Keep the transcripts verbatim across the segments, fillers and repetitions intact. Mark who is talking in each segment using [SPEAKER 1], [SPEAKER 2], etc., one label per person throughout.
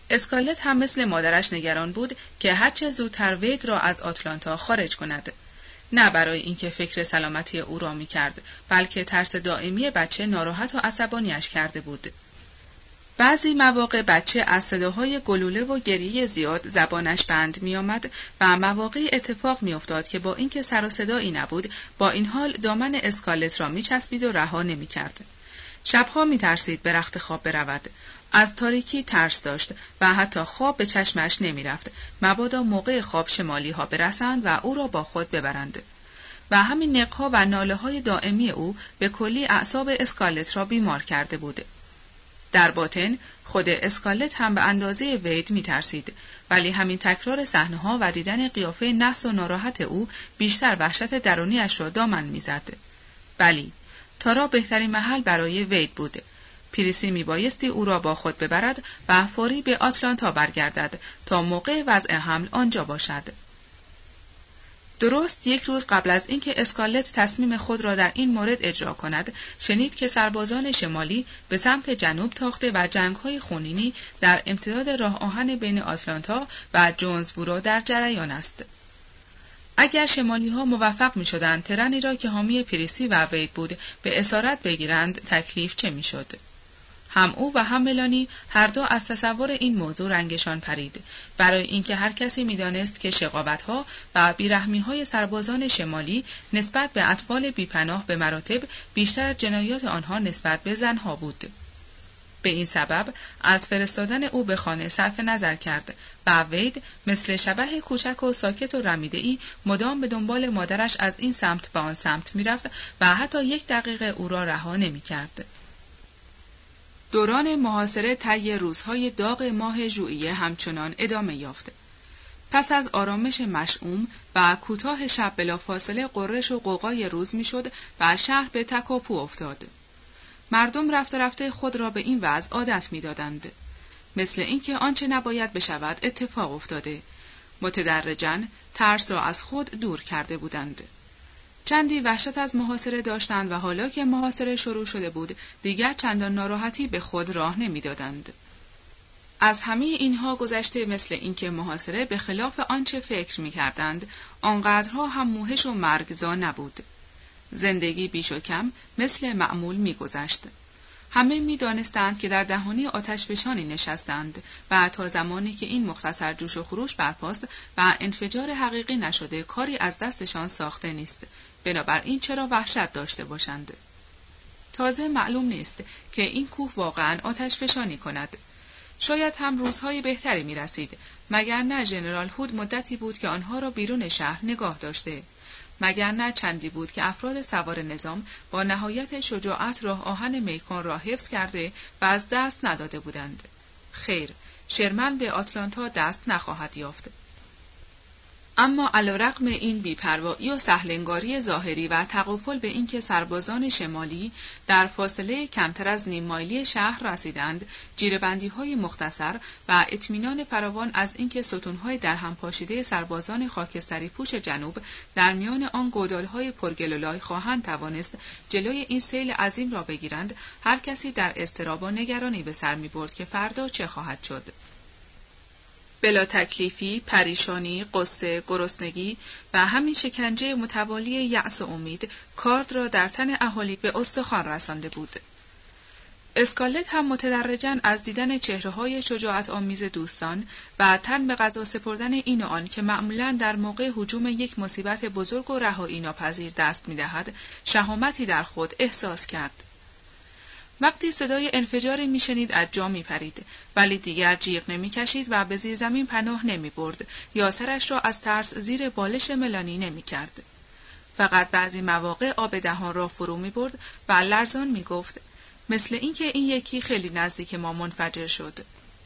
[SPEAKER 1] اسکارلت هم مثل مادرش نگران بود که هرچه زودتر وید را از آتلانتا خارج کند. نه برای اینکه فکر سلامتی او را می‌کرد، بلکه ترس دائمی بچه ناراحت و عصبانیش کرده بود. بعضی مواقع بچه از صداهای گلوله و گریه زیاد زبانش بند می آمد و مواقع اتفاق می افتاد که با اینکه سر و صدایی نبود، با این حال دامن اسکارلت را می چسبید و رها نمی کرد. شبها می ترسید به رخت خواب برود. از تاریکی ترس داشت و حتی خواب به چشمش نمی رفت، مبادا موقع خواب شمالی ها برسند و او را با خود ببرند. و همین نقها و ناله های دائمی او به کلی اعصاب اسکارلت را بیمار کرده بود. در باطن خود اسکارلت هم به اندازه وید می ترسید، ولی همین تکرار صحنه‌ها و دیدن قیافه نحس و ناراحت او بیشتر وحشت درونیش را دامن می زد. بلی، تارا بهترین محل برای وید بود. پریسی می بایستی او را با خود ببرد و فوری به آتلانتا برگردد تا موقع وضع حمل آنجا باشد. درست یک روز قبل از اینکه اسکارلت تصمیم خود را در این مورد اجرا کند، شنید که سربازان شمالی به سمت جنوب تاخته و جنگ‌های خونینی در امتداد راه آهن بین آتلانتا و جونزبورو در جریان است. اگر شمالی‌ها موفق می‌شدند ترنی را که حامی پریسی و وید بود به اسارت بگیرند، تکلیف چه می‌شد؟ هم او و هم ملانی هر دو از تصور این موضوع رنگشان پرید، برای اینکه هر کسی می‌دانست که شقاوت‌ها و بیرحمی‌های سربازان شمالی نسبت به اطفال بی‌پناه به مراتب بیشتر از جنایات آنها نسبت به زنها بود. به این سبب از فرستادن او به خانه صرف نظر کرد و وید مثل شبح کوچک و ساکت و رمیده‌ای مدام به دنبال مادرش از این سمت به آن سمت می‌رفت و حتی یک دقیقه او را رها نمی‌کرد. دوران محاصره طی روزهای داغ ماه ژوئیه همچنان ادامه یافت. پس از آرامش مشعوم و کوتاه شب بلافاصله غرش و غوغای روز میشد و شهر به تکاپو افتاد. مردم رفته رفته خود را به این وضع عادت می‌دادند. مثل اینکه آنچه نباید بشود اتفاق افتاده. متدرجاً ترس را از خود دور کرده بودند. چندی وحشت از محاصره داشتند و حالا که محاصره شروع شده بود، دیگر چندان ناراحتی به خود راه نمی‌دادند. از همه اینها گذشته مثل اینکه محاصره به خلاف آنچه فکر می‌کردند، آنقدرها هم موهش و مرگزا نبود. زندگی بیش و کم مثل معمول می‌گذشت. همه می‌دانستند که در دهانی آتشفشانی نشستند و تا زمانی که این مختصر جوش و خروش برپاست و انفجار حقیقی نشده کاری از دستشان ساخته نیست. بنابراین چرا وحشت داشته باشند؟ تازه معلوم نیست که این کوه واقعاً آتشفشانی کند. شاید هم روزهای بهتری می‌رسید، مگر نه ژنرال هود مدتی بود که آنها را بیرون شهر نگاه داشته. مگر نه چندی بود که افراد سوار نظام با نهایت شجاعت راه آهن میکون را حفظ کرده و از دست نداده بودند. خیر، شرمن به آتلانتا دست نخواهد یافت. اما علیرغم این بی‌پروایی و سهلنگاری ظاهری و تغافل به اینکه سربازان شمالی در فاصله کمتر از نیم مایلی شهر رسیدند، جیره‌بندی‌های مختصر و اطمینان فراوان از اینکه ستون‌های درهم پاشیده سربازان خاکستری پوش جنوب در میان آن گودال‌های پرگلولای خواهند توانست جلوی این سیل عظیم را بگیرند، هر کسی در اضطراب و نگرانی به سر می‌برد که فردا چه خواهد شد. بلا تکلیفی، پریشانی، غصه، گرسنگی و همین شکنجه متوالی یأس و امید کارد را در تن اهالی به استخوان رسانده بود. اسکارلت هم متدرجاً از دیدن چهره‌های شجاعت آمیز دوستان و تن به قضا سپردن این و آن که معمولاً در موقع هجوم یک مصیبت بزرگ و رهایی ناپذیر دست می‌دهد، شهامتی در خود احساس کرد. وقتی صدای انفجاری میشنید از جا میپرید، ولی دیگر جیغ نمیکشید و به زیر زمین پناه نمیبرد یا سرش را از ترس زیر بالش ملانی نمیکرد. فقط بعضی مواقع آب دهان را فرو میبرد و لرزان میگفت مثل اینکه این یکی خیلی نزدیک ما منفجر شد.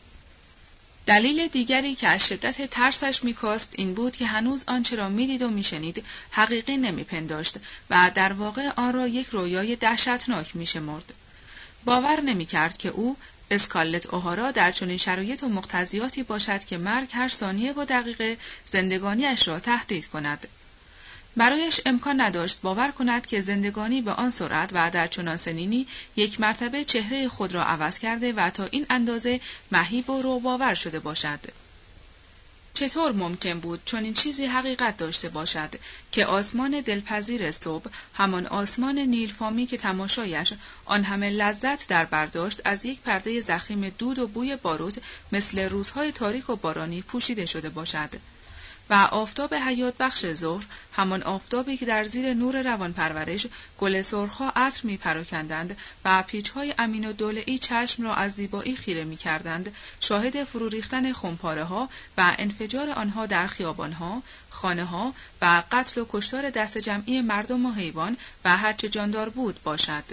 [SPEAKER 1] دلیل دیگری که از شدت ترسش میکاست این بود که هنوز آنچه را میدید و میشنید حقیقی نمیپنداشت و در واقع آن را یک رویای دهشتناک میشمرد. باور نمی‌کرد که او اسکارلت اوهارا در چنین شرایط و مقتضیاتی باشد که مرگ هر ثانیه و دقیقه زندگانیش را تهدید کند. برایش امکان نداشت باور کند که زندگانی به آن سرعت و در چنان سنینی یک مرتبه چهره خود را عوض کرده و تا این اندازه مهیب و رعب‌آور شده باشد. چطور ممکن بود چون این چیزی حقیقت داشته باشد که آسمان دلپذیر صبح، همان آسمان نیلفامی که تماشایش آن همه لذت در برداشت، از یک پرده ضخیم دود و بوی باروت مثل روزهای تاریک و بارانی پوشیده شده باشد و آفتاب حیات بخش ظهر، همان آفتابی که در زیر نور روان پرورش گل سرخ‌ها عطر می پراکندند و پیچ‌های امین و دوله‌ای چشم را از زیبایی خیره می کردند، شاهد فرو ریختن خمپاره‌ها و انفجار آنها در خیابان‌ها، خانه‌ها و قتل و کشتار دست جمعی مردم و حیوان و هرچه جاندار بود باشد.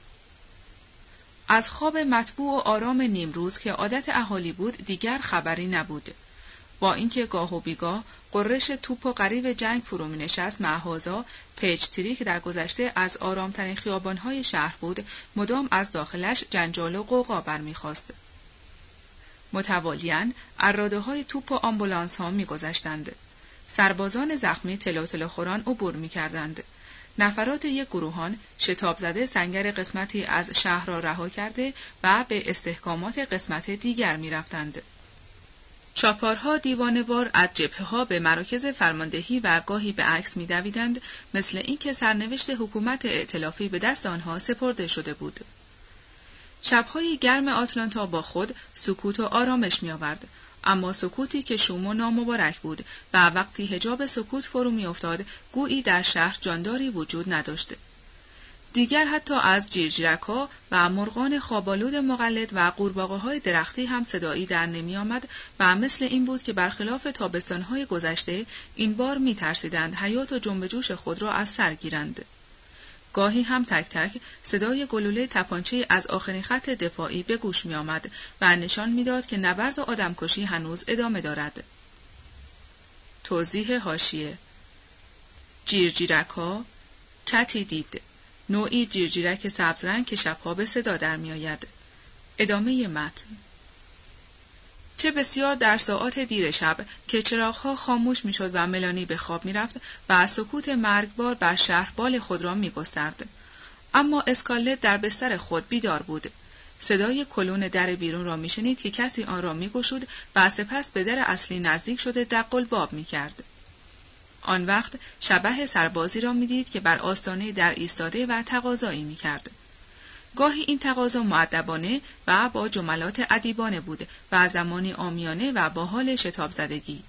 [SPEAKER 1] از خواب مطبوع و آرام نیمروز که عادت اهالی بود دیگر خبری نبود. با اینکه گاه و بیگاه قررش توپ و غریو جنگ فرو می نشست، معهازا پیچتری که در گذشته از آرامترین خیابانهای شهر بود، مدام از داخلش جنجال و غوغا برمیخواست. متوالیاً اراده‌های توپ و آمبولانس ها می گذشتند. سربازان زخمی تلو تلو خوران عبور می کردند. نفرات یک گروهان شتاب زده سنگر قسمتی از شهر را رها کرده و به استحکامات قسمت دیگر می رفتند. چاپارها دیوانه‌وار از جبهه‌ها به مراکز فرماندهی و گاهی به عکس می‌دویدند، مثل اینکه سرنوشت حکومت ائتلافی به دست آنها سپرده شده بود. شب‌های گرم آتلانتا با خود سکوت و آرامش می‌آورد، اما سکوتی که شوم و نامبارک بود و وقتی حجاب سکوت فرو می‌افتاد، گویی در شهر جانداری وجود نداشت. دیگر حتی از جیرجیرک‌ها و مرغان خوابالود مقلد و قورباغه‌های درختی هم صدایی در نمی آمد و مثل این بود که برخلاف تابستان‌های گذشته این بار می ترسیدند حیات و جنب جوش خود را از سر گیرند. گاهی هم تک تک صدای گلوله تپانچه از آخرین خط دفاعی به گوش می آمد و نشان می داد که نبرد و آدمکشی هنوز ادامه دارد. توضیح حاشیه: جیرجیرک‌ها کتی دید، نوعی جیرجیرک سبزرنگ که شبها به صدا در می آید. ادامه متن. چه بسیار در ساعات دیر شب که چراغ‌ها خاموش می شد و ملانی به خواب می رفت و سکوت مرگبار بر شهر بال خود را می گسترد. اما اسکارلت در بستر خود بیدار بود. صدای کلون در بیرون را می شنید که کسی آن را می گشود و سپس به در اصلی نزدیک شده دق الباب می کرد. آن وقت شبح سربازی را می‌دید که بر آستانه در ایستاده و تقاضایی می‌کرد. گاهی این تقاضا مؤدبانه و با جملات ادیبانه بود و زمانی عامیانه و با حال شتاب زدگی.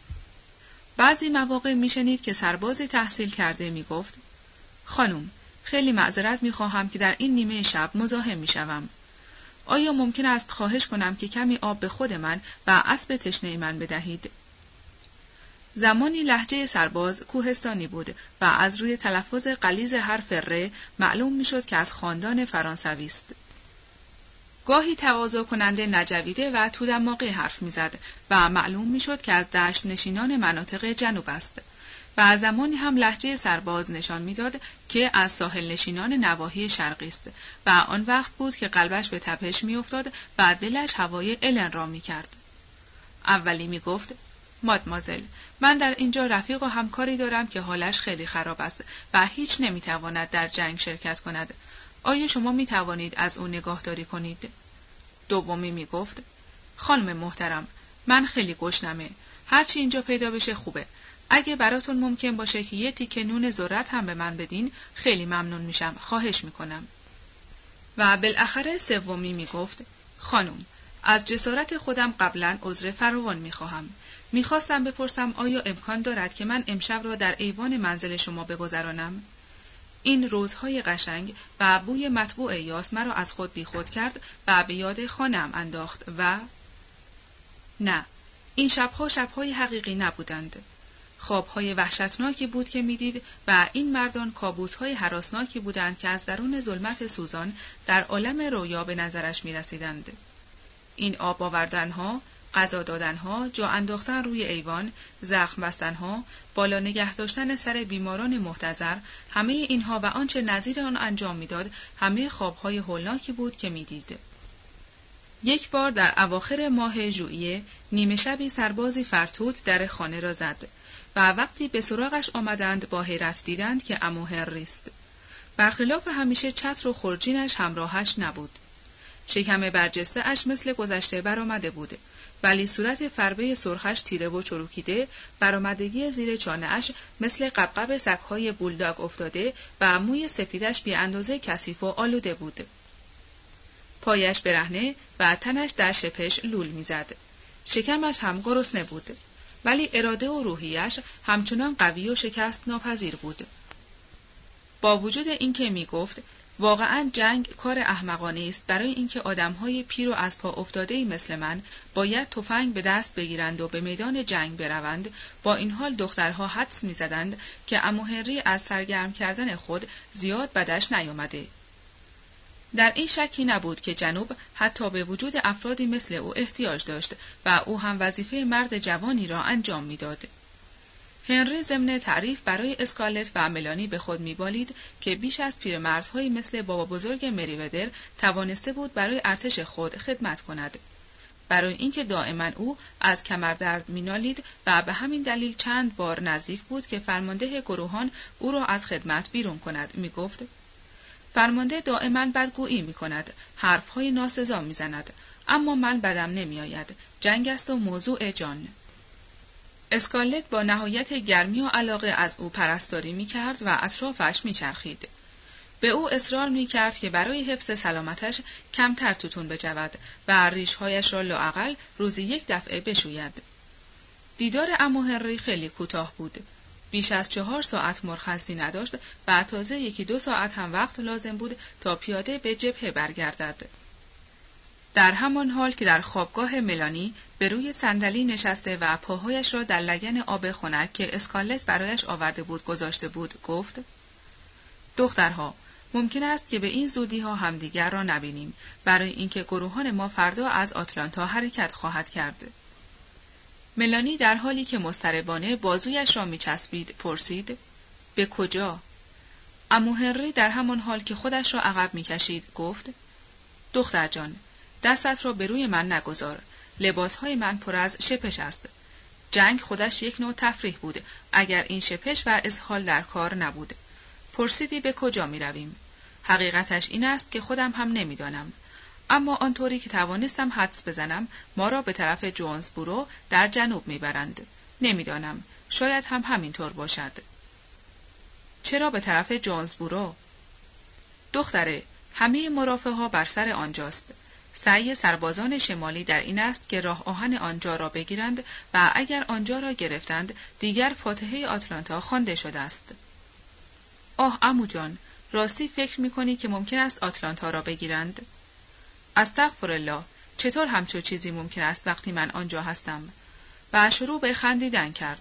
[SPEAKER 1] بعضی مواقع می‌شنید که سربازی تحصیل کرده می‌گفت: خانم، خیلی معذرت می‌خواهم که در این نیمه شب مزاحم می‌شوم. آیا ممکن است خواهش کنم که کمی آب به خود من و اسب تشنه من بدهید؟ زمانی لهجه سرباز کوهستانی بود و از روی تلفظ غلیظ حرف ر معلوم میشد که از خاندان فرانسوی است. گاهی تقاضا کننده نجویده و تو دماغی حرف میزد و معلوم میشد که از دشت نشینان مناطق جنوب است و زمانی هم لهجه سرباز نشان میداد که از ساحل نشینان نواحی شرقی است و آن وقت بود که قلبش به تپش میافتاد و دلش هوای الن را میکرد. اولی میگفت: مادمازل، من در اینجا رفیق و همکاری دارم که حالش خیلی خراب است و هیچ نمیتواند در جنگ شرکت کند. آیا شما میتوانید از او نگاهداری کنید؟ دومی میگفت: خانم محترم، من خیلی گشنمه. هرچی اینجا پیدا بشه خوبه. اگه براتون ممکن باشه که یه تیکه نون ذرت هم به من بدین، خیلی ممنون میشم. خواهش میکنم. و بالاخره سومی میگفت: خانم، از جسارت خودم قبلا عذر فراوان میخواهم. میخواستم بپرسم آیا امکان دارد که من امشب را در ایوان منزل شما بگذرانم؟ این روزهای قشنگ و بوی مطبوع یاس مرا از خود بی خود کرد و به یاد خانه‌ام انداخت و نه، این شبها شبهای حقیقی نبودند. خوابهای وحشتناکی بود که میدید و این مردان کابوسهای هراسناکی بودند که از درون ظلمت سوزان در عالم رویا به نظرش میرسیدند. این آب آوردنها، غذا دادنها، جا انداختن روی ایوان، زخم بستنها، بالا نگه داشتن سر بیماران محتضر، همه اینها و آنچه نظیر آن انجام میداد، همه خوابهای هولناکی بود که میدید. یک بار در اواخر ماه ژوئیه نیمه شبی سربازی فرتوت در خانه را زد و وقتی به سراغش آمدند با حیرت دیدند که عمو هنری است. برخلاف همیشه چتر و خورجینش همراهش نبود. شکم برجسته اش مثل گذشته برآمده بود، ولی صورت فربه سرخش تیره و چروکیده، برآمدگی زیر چانه اش مثل قبقب سگ‌های بولداگ افتاده و موی سپیدش بی اندازه کثیف و آلوده بود. پایش برهنه و تنش در شپش لول میزد. شکمش هم گرسنه بود، ولی اراده و روحیش همچنان قوی و شکست ناپذیر بود. با وجود اینکه میگفت واقعاً جنگ کار احمقانه است برای اینکه آدم‌های پیر و از پا افتاده‌ای مثل من باید تفنگ به دست بگیرند و به میدان جنگ بروند، با این حال دخترها حدس می‌زدند که عمو هنری از سرگرم کردن خود زیاد بدش نیامده. در این شکی نبود که جنوب حتی به وجود افرادی مثل او احتیاج داشت و او هم وظیفه مرد جوانی را انجام می‌داد. هنری ضمن تعریف برای اسکارلت و ملانی به خود می‌بالید که بیش از پیرمردهایی مثل بابا بزرگ مریودر توانسته بود برای ارتش خود خدمت کند. برای اینکه دائما او از کمردرد مینالید و به همین دلیل چند بار نزدیک بود که فرمانده گروهان او را از خدمت بیرون کند. می‌گفت فرمانده دائما بدگویی می‌کند، حرف‌های ناسزا می‌زند، اما من بدم نمی‌آید. جنگ است و موضوع جان. اسکارلت با نهایت گرمی و علاقه از او پرستاری می‌کرد و اطرافش می‌چرخید. به او اصرار می‌کرد که برای حفظ سلامتش کمتر توتون بجود و ریش‌هایش را لااقل روزی یک دفعه بشوید. دیدار عمو هنری خیلی کوتاه بود. بیش از چهار ساعت مرخصی نداشت و تازه یکی دو ساعت هم وقت لازم بود تا پیاده به جبهه برگردد. در همان حال که در خوابگاه ملانی به روی صندلی نشسته و پاهایش را در لگن آب خنک که اسکارلت برایش آورده بود گذاشته بود، گفت: دخترها، ممکن است که به این زودی ها همدیگر را نبینیم، برای اینکه گروهان ما فردا از آتلانتا حرکت خواهد کرد. ملانی در حالی که مضطربانه بازویش را میچسبید پرسید: به کجا؟ عمو هنری در همان حال که خودش را عقب میکشید گفت: دختر جان، دستت را به روی من نگذار. لباسهای من پر از شپش است. جنگ خودش یک نوع تفریح بود اگر این شپش و اسهال در کار نبود. پرسیدی به کجا می رویم؟ حقیقتش این است که خودم هم نمیدانم، اما آنطوری که توانستم حدس بزنم ما را به طرف جونزبورو در جنوب میبرند. نمیدانم، شاید هم همینطور باشد. چرا به طرف جونزبورو؟ دختره، همه مرافعه ها بر سر آنجاست. سعی سربازان شمالی در این است که راه آهن آنجا را بگیرند و اگر آنجا را گرفتند دیگر فاتحه آتلانتا خوانده شده است. آه عمو جان، راستی فکر می‌کنی که ممکن است آتلانتا را بگیرند؟ استغفرالله، چطور همچون چیزی ممکن است وقتی من آنجا هستم؟ و شروع به خندیدن کرد.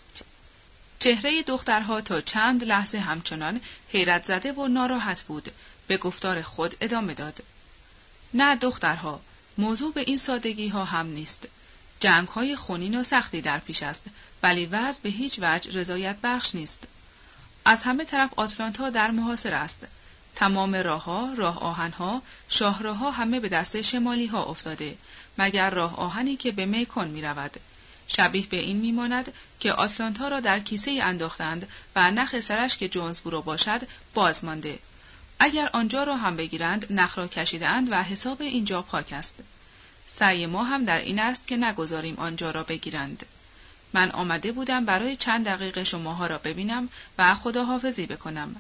[SPEAKER 1] چهره دخترها تا چند لحظه همچنان حیرت زده و ناراحت بود. به گفتار خود ادامه داد: نه دخترها، موضوع به این سادگی ها هم نیست. جنگ های خونین و سختی در پیش است، ولی وضع به هیچ وجه رضایت بخش نیست. از همه طرف آتلانتا در محاصره است. تمام راهها، راه آهنها، شاهراها همه به دست شمالی ها افتاده، مگر راه آهنی که به میکون می رود. شبیه به این می ماند که آتلانتا را در کیسه انداختند و نخ سرش که جونزبورو باشد باز مانده. اگر آنجا را هم بگیرند نخ را کشیدند و حساب اینجا پاک است. سعی ما هم در این است که نگذاریم آنجا را بگیرند. من آمده بودم برای چند دقیقه شماها را ببینم و خداحافظی بکنم.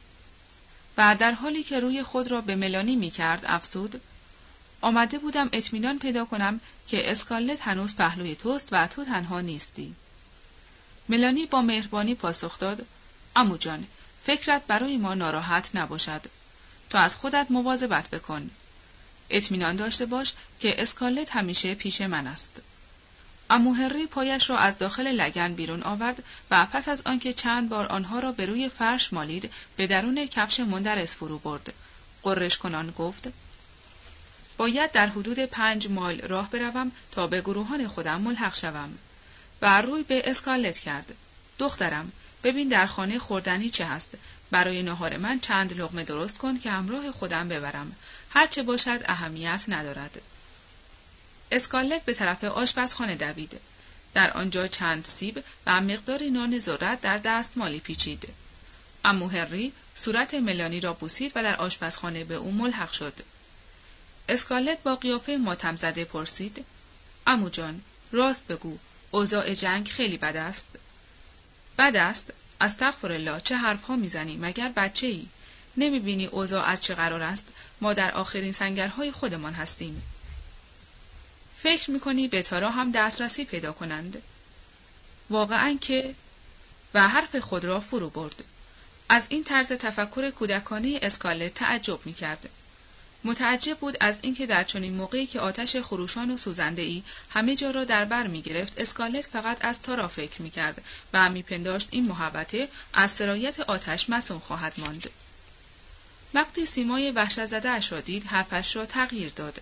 [SPEAKER 1] و در حالی که روی خود را به ملانی می کرد افسود: آمده بودم اطمینان پیدا کنم که اسکارلت هنوز پهلوی توست و تو تنها نیستی. ملانی با مهربانی پاسخ داد: عمو جان، فکرت برای ما ناراحت نباشد. تو از خودت مواظبت بکن. اطمینان داشته باش که اسکارلت همیشه پیش من است. عمو هنری پایش را از داخل لگن بیرون آورد و پس از آنکه چند بار آنها را به روی فرش مالید به درون کفش مندرس فرو برد. قرش کنان گفت: باید در حدود پنج مایل راه بروم تا به گروهان خودم ملحق شوم. و روی به اسکارلت کرد: دخترم، ببین در خانه خوردنی چه هست. برای نهار من چند لقمه درست کن که همراه خودم ببرم. هرچه باشد اهمیت ندارد. اسکارلت به طرف آشپزخانه دوید. در آنجا چند سیب و مقداری نان ذرت در دستمالی پیچید. عمو هنری صورت ملانی را بوسید و در آشپزخانه به او ملحق شد. اسکارلت با قیافه ماتم زده پرسید: عمو جان، راست بگو، اوضاع جنگ خیلی بد است. بد است؟ استغفرالله، چه حرفها میزنی؟ مگر بچه‌ای؟ نمیبینی اوضاع از چه قرار است؟ ما در آخرین سنگرهای خودمان هستیم. فکر میکنی به تارا هم دسترسی پیدا کنند؟ واقعاً که... و حرف خود را فرو برد. از این طرز تفکر کودکانه اسکارلت تعجب میکرد. متعجب بود از اینکه در چنین موقعی که آتش خروشان و سوزنده‌ای همه جا را در بر می‌گرفت، اسکارلت فقط از تارا فکر می‌کرد و می‌پنداشت این محبته از سرایت آتش مصون خواهد ماند. وقتی سیمای وحشت زده‌اش را دید، حرفش را تغییر داد.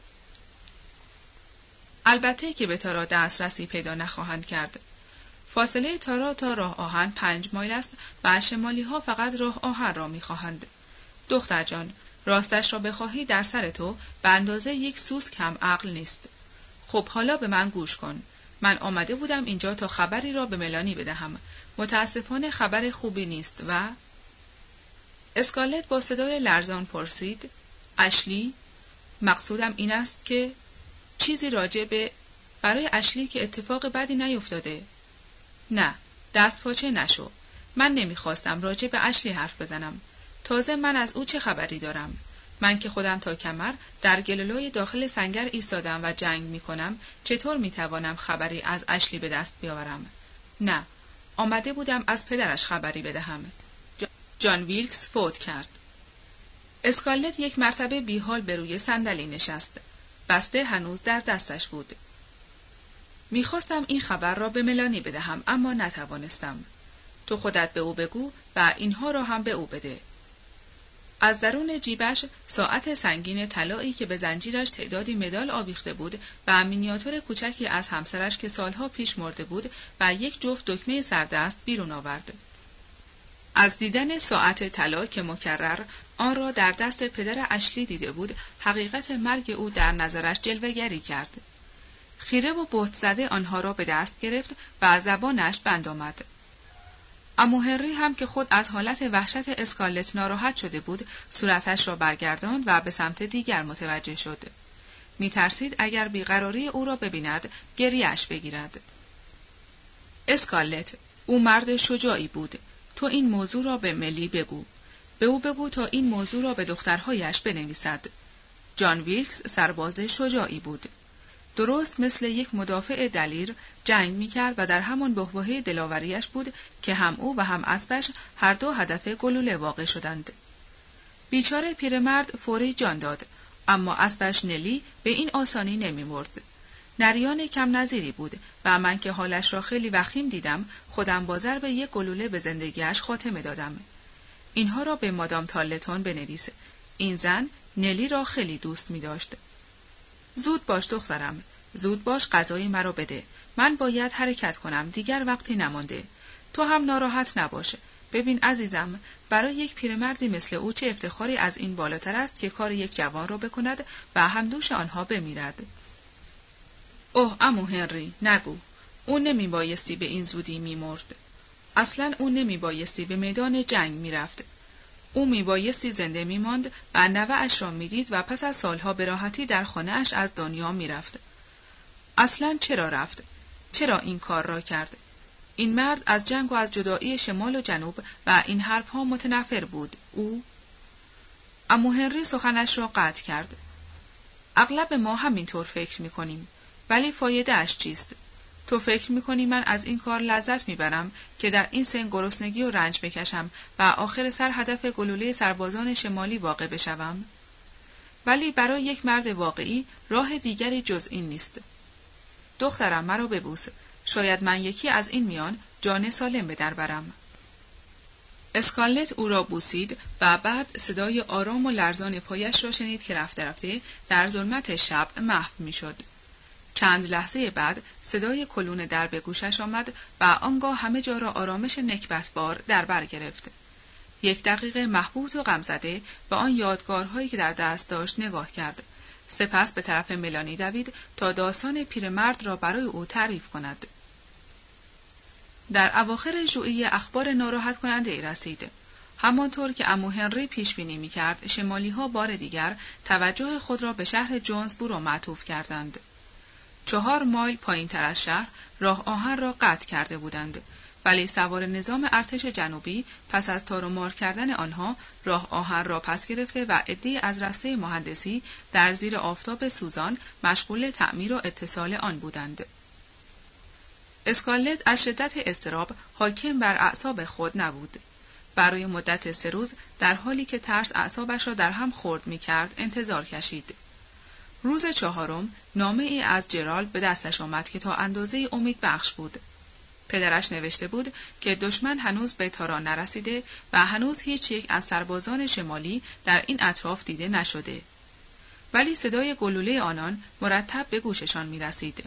[SPEAKER 1] البته که به تارا دسترسی پیدا نخواهند کرد. فاصله تارا تا راه آهن پنج مایل است و شمالی‌ها فقط راه آهن را می‌خواهند. دختر جان، راستش را بخواهی در سر تو به اندازه یک سوسک هم عقل نیست. خب حالا به من گوش کن. من آمده بودم اینجا تا خبری را به ملانی بدهم. متاسفانه خبر خوبی نیست و... اسکارلت با صدای لرزان پرسید: اشلی؟ مقصودم این است که... چیزی راجع به... برای اشلی که اتفاق بدی نیفتاده. نه، دست پاچه نشو. من نمیخواستم راجع به اشلی حرف بزنم. تازه من از او چه خبری دارم؟ من که خودم تا کمر در گلولای داخل سنگر ایستادم و جنگ میکنم، چطور میتوانم خبری از اشلی به دست بیاورم؟ نه، آمده بودم از پدرش خبری بدهم. جان ویلکس فوت کرد. اسکارلت یک مرتبه بیحال به روی صندلی نشست. بسته هنوز در دستش بود. میخواستم این خبر را به ملانی بدهم، اما نتوانستم. تو خودت به او بگو و اینها را هم به او بده. از درون جیبش ساعت سنگین طلایی که به زنجیرش تعدادی مدال آویخته بود و مینیاتور کوچکی از همسرش که سالها پیش مرده بود و یک جفت دکمه سردست بیرون آورد. از دیدن ساعت طلا که مکرر آن را در دست پدر اشلی دیده بود، حقیقت مرگ او در نظرش جلوه‌گری کرد. خیره و بهت زده آنها را به دست گرفت و زبانش بند آمد. عمو هنری هم که خود از حالت وحشت اسکارلت ناراحت شده بود، صورتش را برگرداند و به سمت دیگر متوجه شد. می ترسید اگر بیقراری او را ببیند، گریه‌اش بگیرد. اسکارلت، او مرد شجاعی بود. تو این موضوع را به ملی بگو. به او بگو تا این موضوع را به دخترهایش بنویسد. جان ویلکس سرباز شجاعی بود. درست مثل یک مدافع دلیر جنگ می‌کرد و در همان بحبوحه دلاوریش بود که هم او و هم اسبش هر دو هدف گلوله واقع شدند. بیچاره پیرمرد فوری جان داد، اما اسبش نلی به این آسانی نمی‌مرد. نریان کم نظیری بود و من که حالش را خیلی وخیم دیدم، خودم با ضرب یک گلوله به زندگیش خاتمه دادم. اینها را به مادام تارلتون بنویس. این زن نلی را خیلی دوست می‌داشت. زود باش دخترم، زود باش غذای مرا بده. من باید حرکت کنم، دیگر وقتی نمانده. تو هم ناراحت نباش. ببین عزیزم، برای یک پیرمردی مثل او چه افتخاری از این بالاتر است که کار یک جوان را بکند و همدوش آنها بمیرد. اوه عمو هنری، نگو. او نمی بایستی به این زودی می مرد. اصلاً او نمی بایستی به میدان جنگ می رفت. او می بایستی زنده می ماند و نوه اش را می دید و پس از سالها به راحتی در خانه اش از دنیا می رفت. اصلاً چرا رفت؟ چرا این کار را کرد؟ این مرد از جنگ و از جدایی شمال و جنوب و این حرفها متنفر بود. او عمو هنری سخنش را قطع کرد. اغلب ما همینطور فکر می کنیم. ولی فایده اش چیست؟ تو فکر میکنی من از این کار لذت میبرم که در این سن گرسنگی و رنج بکشم و آخر سر هدف گلوله سربازان شمالی واقع بشوم؟ ولی برای یک مرد واقعی راه دیگری جز این نیست. دخترم مرا ببوس. شاید من یکی از این میان جان سالم به در برم. اسکارلت او را بوسید و بعد صدای آرام و لرزان پایش را شنید که رفته رفته در ظلمت شب محو میشد. چند لحظه بعد صدای کلون در به گوشش آمد و آنگاه همه جا را آرامش نکبتبار در بر گرفت. یک دقیقه محبوط و غمزده به آن یادگارهایی که در دست داشت نگاه کرد. سپس به طرف ملانی دوید تا داستان پیرمرد را برای او تعریف کند. در اواخر ژوئیه اخبار ناراحت کننده ای رسید. همانطور که عمو هنری پیش بینی می‌کرد، شمالی‌ها بار دیگر توجه خود را به شهر جونزبورو معطوف کردند. چهار مایل پایین‌تر از شهر راه آهن را قطع کرده بودند، ولی سوار نظام ارتش جنوبی پس از تار و مار کردن آنها راه آهن را پس گرفته و عده‌ای از رسته مهندسی در زیر آفتاب سوزان مشغول تعمیر و اتصال آن بودند. اسکارلت از شدت اضطراب حاکم بر اعصاب خود نبود. برای مدت سه روز در حالی که ترس اعصابش را در هم خرد می‌کرد انتظار کشید. روز چهارم نامه ای از جرالد به دستش آمد که تا اندازه امید بخش بود. پدرش نوشته بود که دشمن هنوز به تارا نرسیده و هنوز هیچ یک از سربازان شمالی در این اطراف دیده نشده. ولی صدای گلوله آنان مرتب به گوششان می رسید.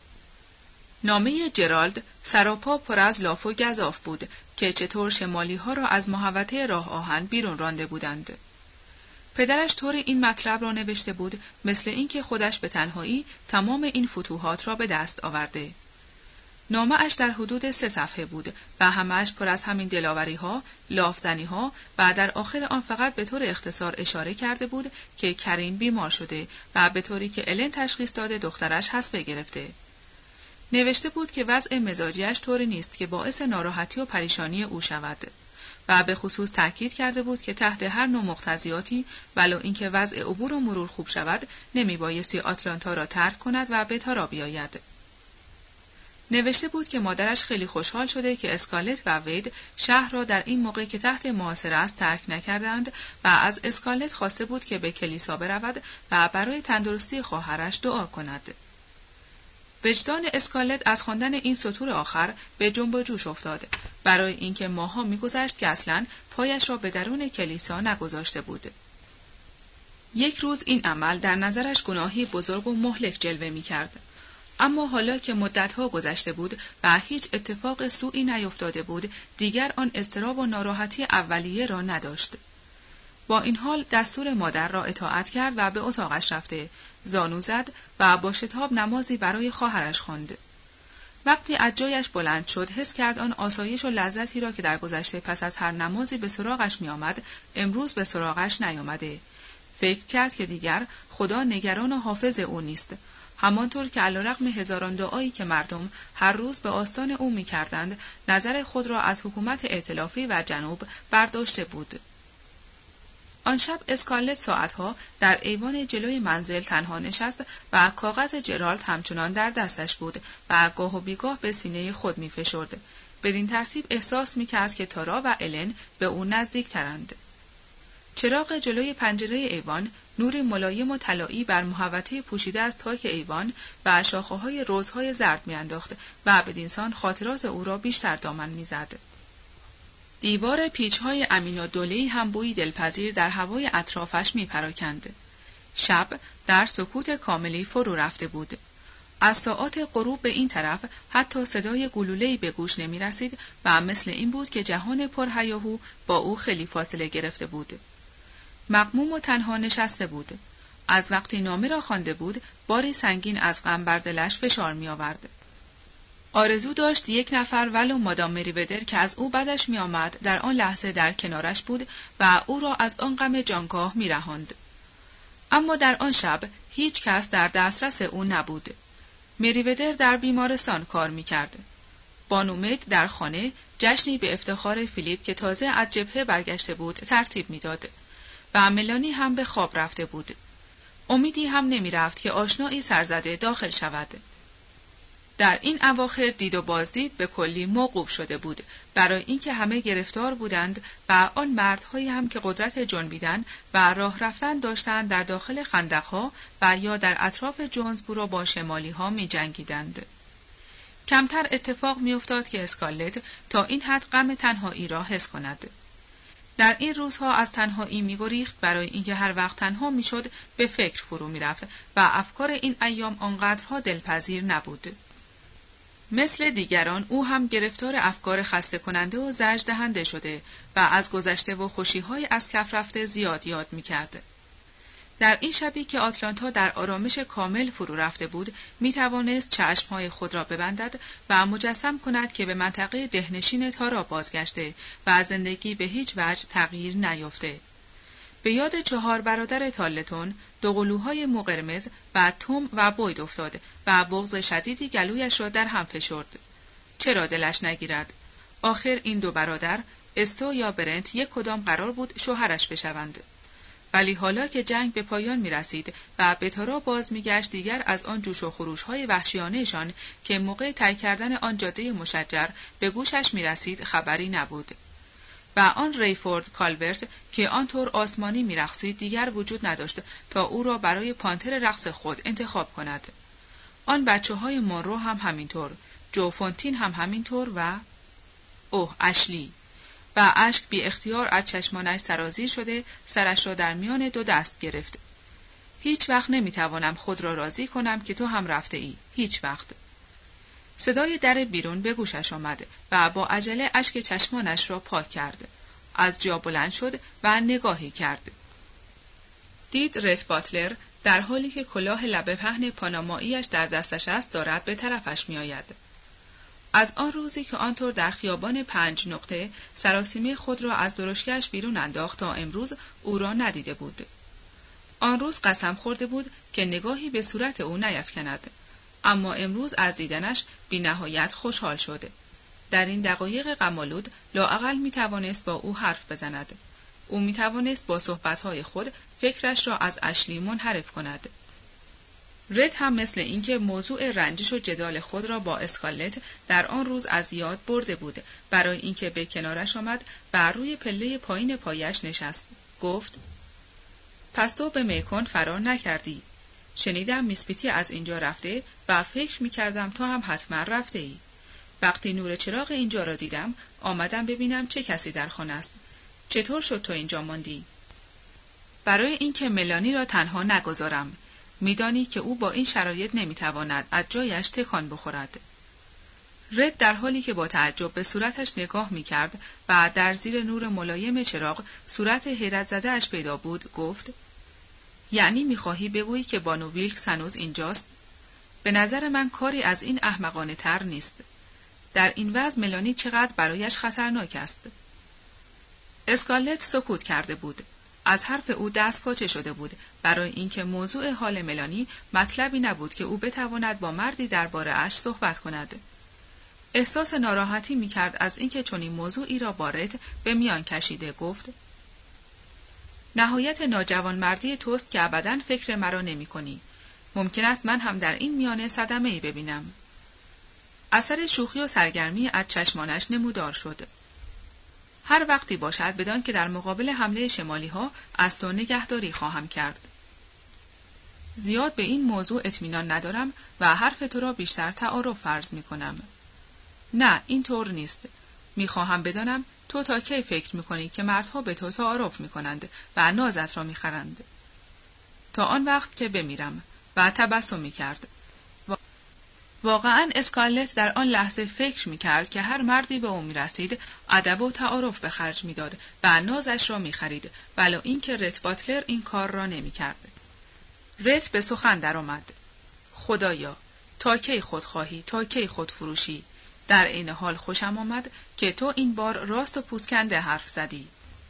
[SPEAKER 1] نامه جرالد سراپا پر از لاف و گزاف بود که چطور شمالی ها را از محوطه راه آهن بیرون رانده بودند. پدرش طور این مطلب را نوشته بود مثل اینکه خودش به تنهایی تمام این فتوحات را به دست آورده. نامه اش در حدود سه صفحه بود و همه‌اش پر از همین دلاوری ها، لافزنی ها و در آخر آن فقط به طور اختصار اشاره کرده بود که کرین بیمار شده و به طوری که الن تشخیص داده دخترش حصبه گرفته. نوشته بود که وضع مزاجیش طوری نیست که باعث ناراحتی و پریشانی او شود و به خصوص تأکید کرده بود که تحت هر نوع مقتضیاتی ولو اینکه وضع عبور و مرور خوب شود نمی بایستی آتلانتا را ترک کند و به تارا بیاید. نوشته بود که مادرش خیلی خوشحال شده که اسکارلت و وید شهر را در این موقع که تحت محاصره است ترک نکردند و از اسکارلت خواسته بود که به کلیسا برود و برای تندرستی خواهرش دعا کند. وجدان اسکارلت از خواندن این سطور آخر به جنب و جوش افتاد، برای اینکه ماها می‌گذشت که اصلاً پایش را به درون کلیسا نگذاشته بود. یک روز این عمل در نظرش گناهی بزرگ و مهلک جلوه می‌کرد. اما حالا که مدت‌ها گذشته بود و هیچ اتفاق سوئی نیفتاده بود، دیگر آن اضطراب و ناراحتی اولیه را نداشت. با این حال دستور مادر را اطاعت کرد و به اتاقش رفته، زانو زد و با شتاب نمازی برای خواهرش خواند. وقتی از جایش بلند شد، حس کرد آن آسایش و لذتی را که در گذشته پس از هر نمازی به سراغش می آمد، امروز به سراغش نیامده. فکر کرد که دیگر خدا نگران و حافظ او نیست، همانطور که علیرغم هزاران دعایی که مردم هر روز به آستان او می کردند، نظر خود را از حکومت ائتلافی و جنوب برداشته بود. آن شب اسکارلت ساعتها در ایوان جلوی منزل تنها نشست و کاغذ جرالد همچنان در دستش بود و گاه و بیگاه به سینه خود می فشرد. بدین ترتیب احساس می کرد که تارا و الن به او نزدیک ترند. چراغ جلوی پنجره ایوان نوری ملایم و طلایی بر محوطه پوشیده از تاک ایوان و شاخه‌های روزهای زرد می‌انداخت و بدینسان خاطرات او را بیشتر دامن می‌زد. دیوار پیچ‌های امین‌الدوله‌ای هم بویی دلپذیر در هوای اطرافش می‌پراکند. شب در سکوت کاملی فرو رفته بود. از ساعات غروب به این طرف حتی صدای گلوله‌ای به گوش نمی‌رسید و مثل این بود که جهان پرهیاهو با او خیلی فاصله گرفته بود. مغموم و تنها نشسته بود. از وقتی نامه را خوانده بود، باری سنگین از غم بر دلش فشار می آورد. آرزو داشت یک نفر ولو مادام مریودر که از او بدش می آمد در آن لحظه در کنارش بود و او را از آن غم جانکاه می رهاند. اما در آن شب هیچ کس در دسترس او نبود. مریودر در بیمارستان کار می کرد. بانومید در خانه جشنی به افتخار فیلیپ که تازه از جبهه برگشته بود ترتیب می داد. و ملانی هم به خواب رفته بود. امیدی هم نمی رفت که آشنایی سرزده داخل شود. در این اواخر دید و بازدید به کلی موقوف شده بود، برای اینکه همه گرفتار بودند و آن مردهایی هم که قدرت جنبیدن و راه رفتن داشتند در داخل خندقها و یا در اطراف جونزبورو با شمالی ها می جنگیدند. کمتر اتفاق می افتاد که اسکارلت تا این حد غم تنهایی را حس کند. در این روزها از تنهایی می‌گریخت، برای اینکه هر وقت تنها می‌شد به فکر فرو می‌رفت و افکار این ایام آنقدرها دلپذیر نبود. مثل دیگران او هم گرفتار افکار خسته کننده و زجر دهنده شده و از گذشته و خوشی‌های از کف رفته زیاد یاد می‌کرد. در این شبی که آتلانتا در آرامش کامل فرو رفته بود، می توانست چشمهای خود را ببندد و مجسم کند که به منطقه دهنشین تارا بازگشته و زندگی به هیچ وجه تغییر نیافته. به یاد چهار برادر تالتون، دو قلوهای موقرمز و توم و بوید افتاد و بغض شدیدی گلویش را در هم فشرد. چرا دلش نگیرد؟ آخر این دو برادر، استو یا برنت، یک کدام قرار بود شوهرش بشوند. ولی حالا که جنگ به پایان می رسید و به تارا باز می گشت، دیگر از آن جوش و خروش های وحشیانهشان که موقع طی کردن آن جاده مشجر به گوشش می رسید خبری نبود. و آن ریفورد کالورت که آنطور آسمانی می رقصید دیگر وجود نداشت تا او را برای پانتر رقص خود انتخاب کند. آن بچه های مونرو هم همینطور، جو فونتین هم همینطور و اوه اشلی. و اشک بی اختیار از چشمانش سرازیر شده سرش را در میان دو دست گرفت. هیچ وقت نمیتوانم خود را راضی کنم که تو هم رفته ای. هیچ وقت. صدای در بیرون به گوشش آمد و با عجله اشک چشمانش را پاک کرد. از جا بلند شد و نگاهی کرد. دید رت باتلر در حالی که کلاه لبه پهن پاناماییش در دستش است دارد به طرفش می آید. از آن روزی که آنطور در خیابان پنج نقطه سراسیمه خود را از درشکش بیرون انداخت تا امروز او را ندیده بود. آن روز قسم خورده بود که نگاهی به صورت او نیفکند، اما امروز از دیدنش بی نهایت خوشحال شده. در این دقایق غم‌آلود لااقل می توانست با او حرف بزند. او می توانست با صحبتهای خود فکرش را از اشلی منحرف کند. رد هم مثل اینکه موضوع رنجش و جدال خود را با اسکالت در آن روز از یاد برده بود، برای اینکه به کنارش آمد و روی پله پایین پایش نشست. گفت: پس تو به میکن فرار نکردی. شنیدم میسپیتی از اینجا رفته و فکر میکردم تو هم حتما رفته ای. وقتی نور چراغ اینجا را دیدم آمدم ببینم چه کسی در خانه است. چطور شد تو اینجا ماندی؟ برای اینکه ملانی را تنها نگذارم. میدانی که او با این شرایط نمیتواند از جایش تکان بخورد. رد در حالی که با تعجب به صورتش نگاه میکرد و در زیر نور ملایم چراغ صورت حیرت زده اش پیدا بود، گفت: یعنی میخواهی بگویی که بانو ویلکس هنوز اینجاست؟ به نظر من کاری از این احمقانه تر نیست. در این وضع ملانی چقدر برایش خطرناک است. اسکارلت سکوت کرده بود. از حرف او دست پاچه شده بود، برای اینکه موضوع حال ملانی مطلبی نبود که او بتواند با مردی درباره اش صحبت کند. احساس ناراحتی میکرد از اینکه چنین موضوعی را با رت به میان کشیده. گفت: نهایت ناجوانمردی توست که ابداً فکر مرا نمی کنی. ممکن است من هم در این میانه صدمه‌ای ببینم. اثر شوخی و سرگرمی از چشمانش نمودار شد. هر وقتی باشد بدان که در مقابل حمله شمالی ها از تو نگهداری خواهم کرد. زیاد به این موضوع اطمینان ندارم و حرف تو را بیشتر تعارف فرض می کنم. نه، این طور نیست. می خواهم بدانم تو تا کی فکر می کنی که مردها به تو تعارف می کنند و نازت را می خرند. تا آن وقت که بمیرم. و تبسم می کرد. واقعاً اسکارلت در آن لحظه فکر می‌کرد که هر مردی به او می‌رسید ادب و تعارف به خرج می‌داد و نازش را می‌خرید، ولو اینکه رت باتلر این کار را نمی‌کرد. رت به سخن درآمد: خدایا، تا کی خودخواهی، تا کی خودفروشی؟ در این حال خوشم آمد که تو این بار راست و پوزکنده حرف زدی.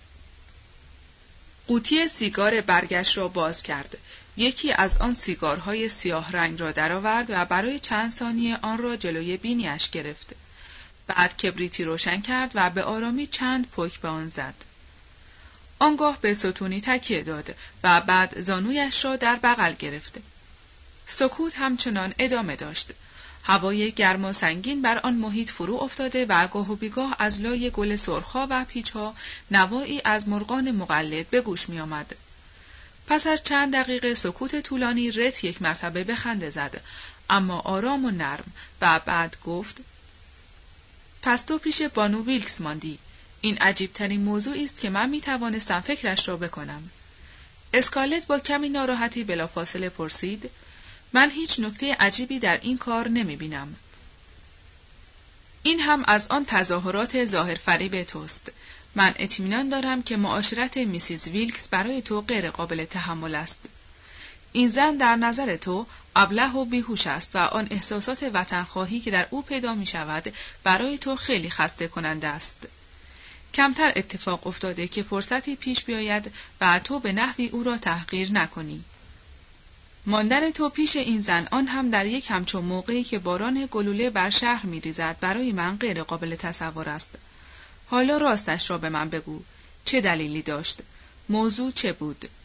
[SPEAKER 1] قوطی سیگار برگش را باز کرد. یکی از آن سیگارهای سیاه رنگ را درآورد و برای چند ثانیه آن را جلوی بینیش گرفت. بعد کبریتی روشن کرد و به آرامی چند پک به آن زد. آنگاه به ستونی تکیه داد و بعد زانویش را در بغل گرفت. سکوت همچنان ادامه داشت. هوای گرم و سنگین بر آن محیط فرو افتاده و گاه و بیگاه از لای گل سرخا و پیچها نوایی از مرغان مقلد به گوش می آمد. پس از چند دقیقه سکوت طولانی رت یک مرتبه به خنده زد، اما آرام و نرم، و بعد گفت: پس تو پیش بانو ویلکس ماندی. این عجیب ترین موضوعی است که من می توانستم فکرش را بکنم. اسکارلت با کمی ناراحتی بلافاصله پرسید: من هیچ نکته عجیبی در این کار نمی بینم. این هم از آن تظاهرات ظاهر فریب توست. من اطمینان دارم که معاشرت میسیز ویلکس برای تو غیر قابل تحمل است. این زن در نظر تو ابله و بیهوش است و آن احساسات وطنخواهی که در او پیدا می شود برای تو خیلی خسته کننده است. کمتر اتفاق افتاده که فرصتی پیش بیاید و تو به نحوی او را تحقیر نکنی. ماندن تو پیش این زن، آن هم در یک همچون موقعی که باران گلوله بر شهر می ریزد، برای من غیر قابل تصور است. حالا راستش را به من بگو. چه دلیلی داشت؟ موضوع چه بود؟